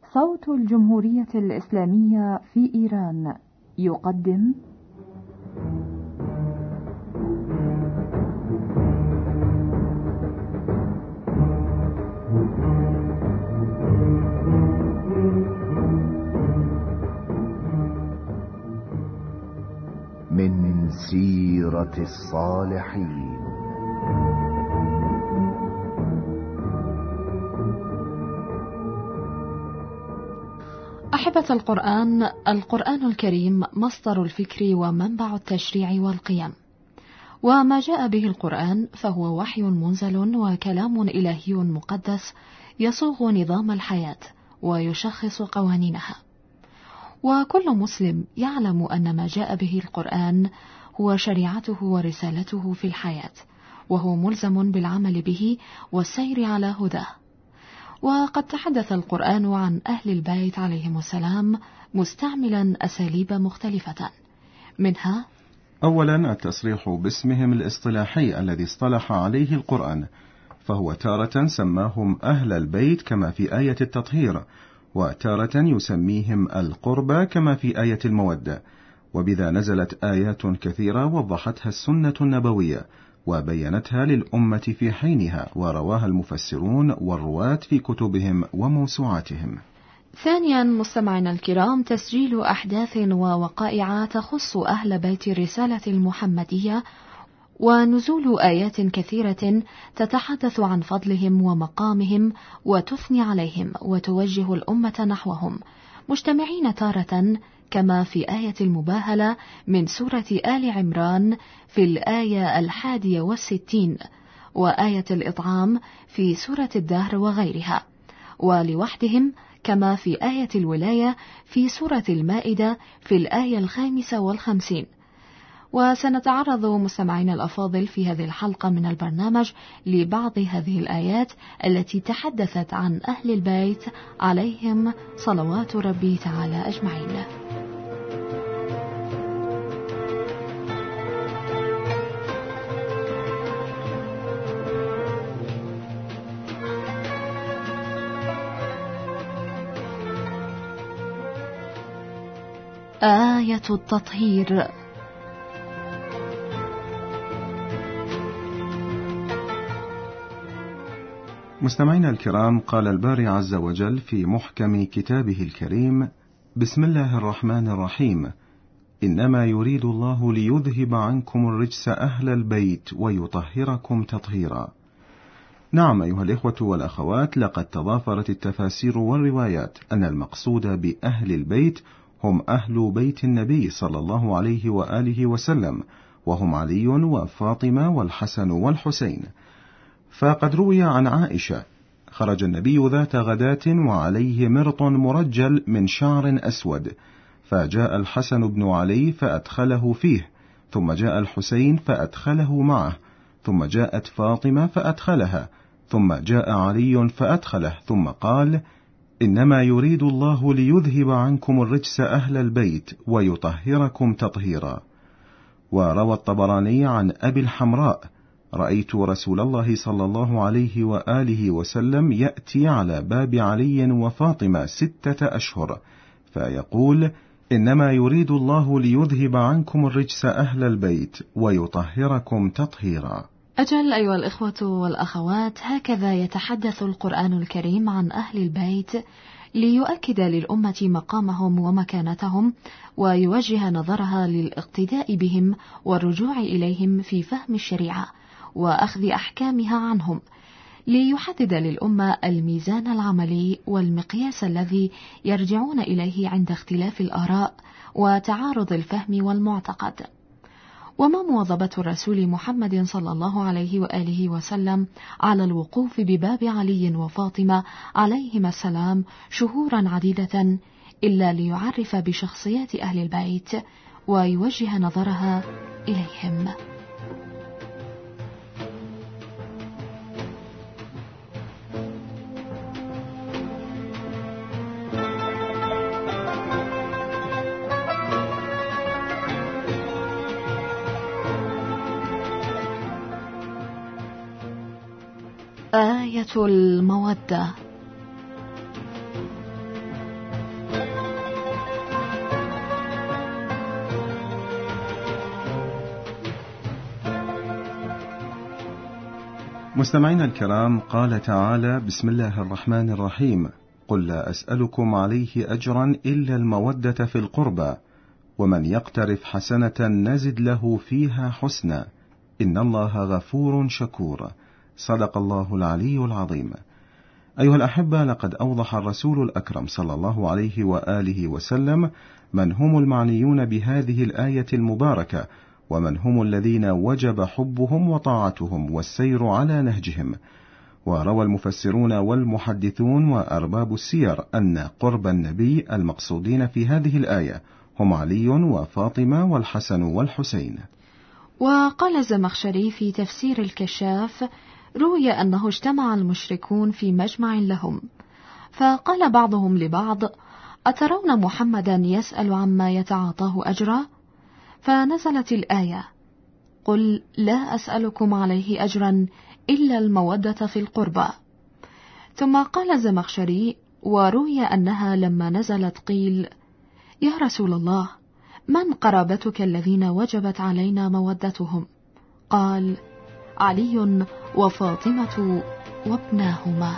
صوت الجمهورية الإسلامية في إيران يقدم من سيرة الصالحين. أحبة القرآن الكريم مصدر الفكر ومنبع التشريع والقيم، وما جاء به القرآن فهو وحي منزل وكلام إلهي مقدس يصوغ نظام الحياة ويشخص قوانينها. وكل مسلم يعلم أن ما جاء به القرآن هو شريعته ورسالته في الحياة، وهو ملزم بالعمل به والسير على هداه. وقد تحدث القرآن عن أهل البيت عليهم السلام مستعملا أساليب مختلفة، منها: أولا التصريح باسمهم الاصطلاحي الذي اصطلح عليه القرآن، فهو تارة سماهم أهل البيت كما في آية التطهير، وتارة يسميهم القربى كما في آية المودة، وبذا نزلت آيات كثيرة وضحتها السنة النبوية وبينتها للأمة في حينها، ورواها المفسرون والرواة في كتبهم وموسوعاتهم. ثانيا مستمعينا الكرام، تسجيل أحداث ووقائع تخص أهل بيت الرسالة المحمدية، ونزول آيات كثيرة تتحدث عن فضلهم ومقامهم وتثني عليهم وتوجه الأمة نحوهم، مجتمعين تارة كما في آية المباهلة من سورة آل عمران في الآية 61، وآية الإطعام في سورة الدهر وغيرها، ولوحدهم كما في آية الولاية في سورة المائدة في الآية 55. وسنتعرض مستمعين الأفاضل في هذه الحلقة من البرنامج لبعض هذه الآيات التي تحدثت عن أهل البيت عليهم صلوات ربي تعالى أجمعين. آية التطهير. مستمعينا الكرام، قال الباري عز وجل في محكم كتابه الكريم: بسم الله الرحمن الرحيم، إنما يريد الله ليذهب عنكم الرجس أهل البيت ويطهركم تطهيرا. نعم أيها الإخوة والأخوات، لقد تضافرت التفاسير والروايات أن المقصود بأهل البيت هم أهل بيت النبي صلى الله عليه وآله وسلم، وهم علي وفاطمة والحسن والحسين. فقد روي عن عائشة: خرج النبي ذات غداة وعليه مرط مرجل من شعر أسود، فجاء الحسن بن علي فأدخله فيه، ثم جاء الحسين فأدخله معه، ثم جاءت فاطمة فأدخلها، ثم جاء علي فأدخله، ثم قال: إنما يريد الله ليذهب عنكم الرجس أهل البيت ويطهركم تطهيرا. وروى الطبراني عن أبي الحمراء: رأيت رسول الله صلى الله عليه وآله وسلم يأتي على باب علي وفاطمة 6 أشهر فيقول: إنما يريد الله ليذهب عنكم الرجس أهل البيت ويطهركم تطهيرا. أجل أيها الإخوة والأخوات، هكذا يتحدث القرآن الكريم عن أهل البيت ليؤكد للأمة مقامهم ومكانتهم، ويوجه نظرها للاقتداء بهم والرجوع إليهم في فهم الشريعة وأخذ أحكامها عنهم، ليحدد للأمة الميزان العملي والمقياس الذي يرجعون إليه عند اختلاف الآراء وتعارض الفهم والمعتقد. وما مواظبة الرسول محمد صلى الله عليه وآله وسلم على الوقوف بباب علي وفاطمة عليهما السلام شهورا عديدة إلا ليعرف بشخصيات أهل البيت ويوجه نظرها إليهم. آية المودة. مستمعينا الكرام، قال تعالى: بسم الله الرحمن الرحيم: قل لا أسألكم عليه أجرا إلا المودة في القربى، ومن يقترف حسنة نزد له فيها حسنا، إن الله غفور شكور. صدق الله العلي العظيم. أيها الأحبة، لقد أوضح الرسول الأكرم صلى الله عليه وآله وسلم من هم المعنيون بهذه الآية المباركة، ومن هم الذين وجب حبهم وطاعتهم والسير على نهجهم. وروى المفسرون والمحدثون وأرباب السير أن قرب النبي المقصودين في هذه الآية هم علي وفاطمة والحسن والحسين. وقال الزمخشري في تفسير الكشاف: روي أنه اجتمع المشركون في مجمع لهم، فقال بعضهم لبعض: أترون محمدا يسأل عما يتعاطاه أجرا؟ فنزلت الآية: قل لا أسألكم عليه أجرا إلا المودة في القربى. ثم قال الزمخشري: وروي أنها لما نزلت قيل: يا رسول الله، من قرابتك الذين وجبت علينا مودتهم؟ قال: علي وفاطمة وابناهما.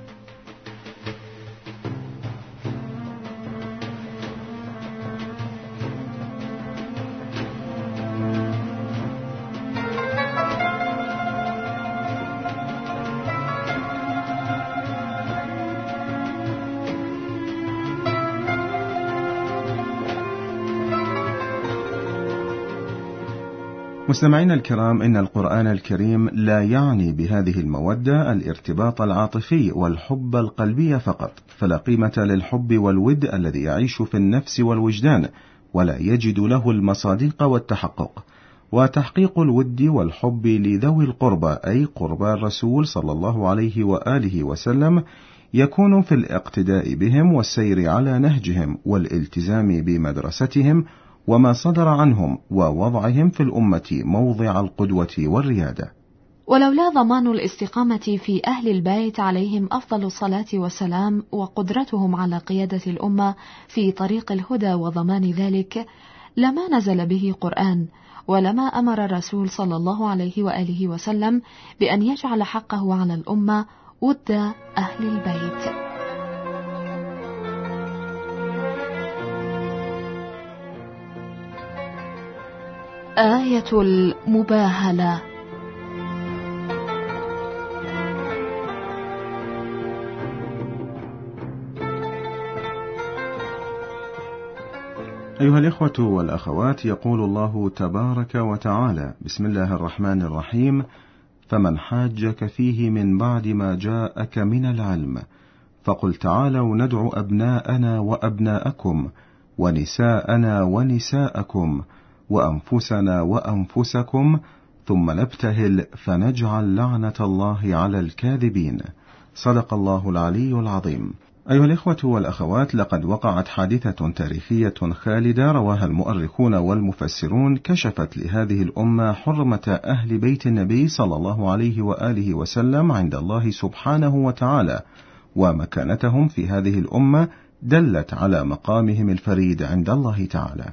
مستمعينا الكرام، إن القرآن الكريم لا يعني بهذه المودة الارتباط العاطفي والحب القلبي فقط، فلا قيمة للحب والود الذي يعيش في النفس والوجدان ولا يجد له المصادق والتحقق. وتحقيق الود والحب لذوي القربى، أي قربى الرسول صلى الله عليه وآله وسلم، يكون في الاقتداء بهم والسير على نهجهم والالتزام بمدرستهم وما صدر عنهم، ووضعهم في الأمة موضع القدوة والريادة. ولولا ضمان الاستقامة في أهل البيت عليهم أفضل الصلاة والسلام وقدرتهم على قيادة الأمة في طريق الهدى وضمان ذلك، لما نزل به قرآن، ولما أمر الرسول صلى الله عليه وآله وسلم بأن يجعل حقه على الأمة ود أهل البيت. آية المباهلة. أيها الإخوة والأخوات، يقول الله تبارك وتعالى: بسم الله الرحمن الرحيم: فمن حاجك فيه من بعد ما جاءك من العلم فقل تعالوا ندع أبناءنا وأبناءكم ونساءنا ونساءكم وأنفسنا وأنفسكم ثم نبتهل فنجعل لعنة الله على الكاذبين. صدق الله العلي العظيم. أيها الإخوة والأخوات، لقد وقعت حادثة تاريخية خالدة رواها المؤرخون والمفسرون كشفت لهذه الأمة حرمة أهل بيت النبي صلى الله عليه وآله وسلم عند الله سبحانه وتعالى، ومكانتهم في هذه الأمة دلت على مقامهم الفريد عند الله تعالى.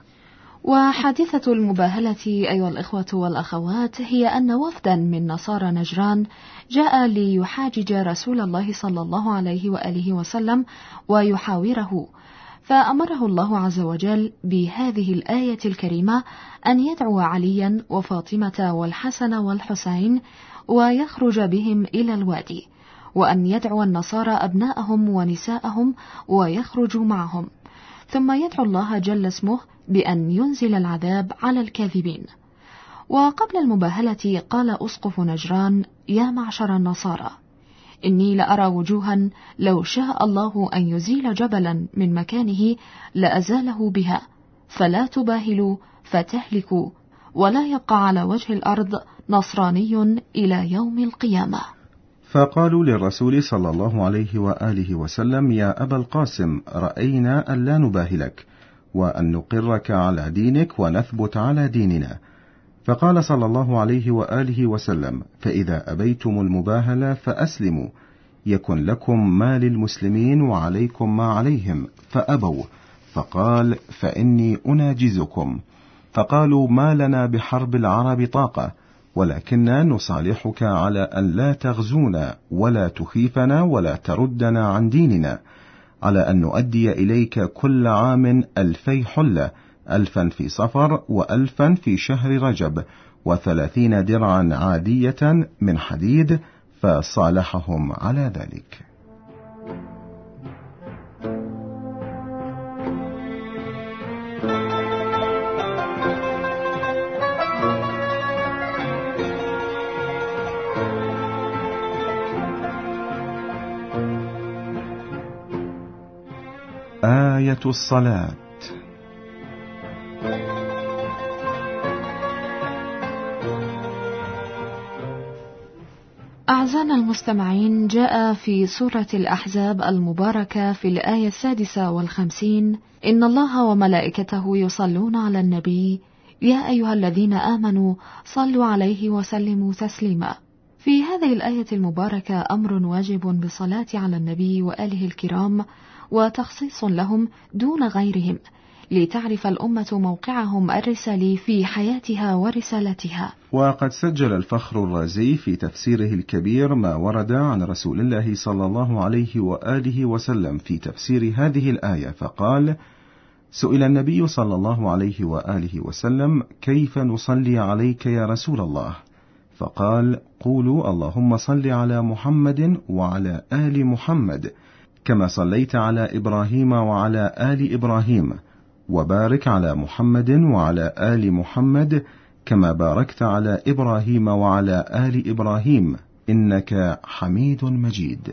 وحادثة المباهلة أيها الإخوة والأخوات هي أن وفدا من نصارى نجران جاء ليحاجج رسول الله صلى الله عليه وآله وسلم ويحاوره، فأمره الله عز وجل بهذه الآية الكريمة أن يدعو عليا وفاطمة والحسن والحسين ويخرج بهم إلى الوادي، وأن يدعو النصارى أبناءهم ونساءهم ويخرجوا معهم، ثم يدعو الله جل اسمه بأن ينزل العذاب على الكاذبين. وقبل المباهلة قال أسقف نجران: يا معشر النصارى، إني لأرى وجوها لو شاء الله أن يزيل جبلا من مكانه لأزاله بها، فلا تباهلوا فتهلكوا، ولا يبقى على وجه الأرض نصراني إلى يوم القيامة. فقالوا للرسول صلى الله عليه وآله وسلم: يا أبا القاسم، رأينا أن لا نباهلك وأن نقرك على دينك ونثبت على ديننا. فقال صلى الله عليه وآله وسلم: فإذا أبيتم المباهلة فأسلموا، يكن لكم ما للمسلمين وعليكم ما عليهم. فأبوا، فقال: فإني أناجزكم. فقالوا: ما لنا بحرب العرب طاقة، ولكننا نصالحك على أن لا تغزونا ولا تخيفنا ولا تردنا عن ديننا، على أن نؤدي إليك كل عام 2000 حلة، 1000 في صفر و1000 في شهر رجب، و30 درعا عادية من حديد، فصالحهم على ذلك. آية الصلاة. أعزائنا المستمعين، جاء في سورة الأحزاب المباركة في الآية 56: إن الله وملائكته يصلون على النبي يا أيها الذين آمنوا صلوا عليه وسلموا تسليما. في هذه الآية المباركة أمر واجب بالصلاة على النبي وآله الكرام، وتخصيص لهم دون غيرهم، لتعرف الأمة موقعهم الرسالي في حياتها ورسالتها. وقد سجل الفخر الرازي في تفسيره الكبير ما ورد عن رسول الله صلى الله عليه وآله وسلم في تفسير هذه الآية، فقال: سئل النبي صلى الله عليه وآله وسلم: كيف نصلي عليك يا رسول الله؟ فقال: قولوا اللهم صل على محمد وعلى آل محمد كما صليت على إبراهيم وعلى آل إبراهيم، وبارك على محمد وعلى آل محمد كما باركت على إبراهيم وعلى آل إبراهيم إنك حميد مجيد.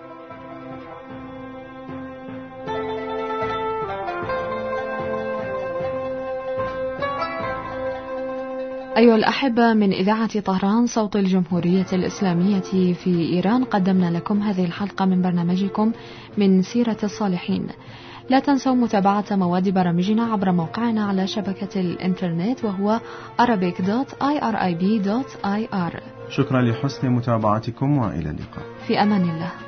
أيها الأحبة، من إذاعة طهران صوت الجمهورية الإسلامية في إيران، قدمنا لكم هذه الحلقة من برنامجكم من سيرة الصالحين. لا تنسوا متابعة مواد برامجنا عبر موقعنا على شبكة الإنترنت، وهو arabic.irib.ir. شكرا لحسن متابعتكم، وإلى اللقاء. في أمان الله.